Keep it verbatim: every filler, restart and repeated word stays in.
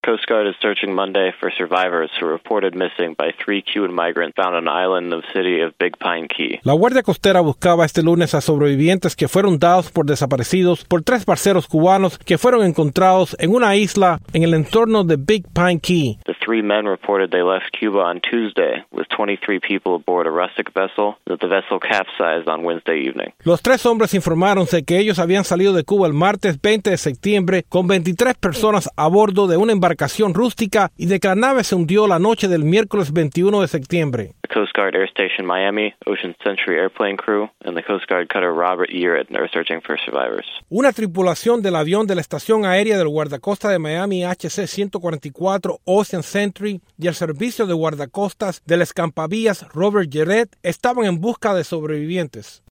Coast Guard is searching Monday for survivors who were reported missing by three Cuban migrants found on an island in the city of Big Pine Key. La Guardia Costera buscaba este lunes a sobrevivientes que fueron dados por desaparecidos por tres parceros cubanos que fueron encontrados en una isla en el entorno de Big Pine Key. The three men reported they left Cuba on Tuesday with twenty-three people aboard a rustic vessel, that the vessel capsized on Wednesday evening. Los tres hombres informaron que ellos habían salido de Cuba el martes veinte de septiembre con veintitrés personas a bordo de una embarcación rústica y de que la nave se hundió la noche del miércoles veintiuno de septiembre. The Coast Guard Air Station Miami, Ocean Century Airplane Crew, and the Coast Guard cutter Robert Urich are searching for survivors. Una tripulación del avión de la estación aérea del guardacosta de Miami H C ciento cuarenta y cuatro Ocean Century y el servicio de guardacostas del escampavías Robert Urich estaban en busca de sobrevivientes.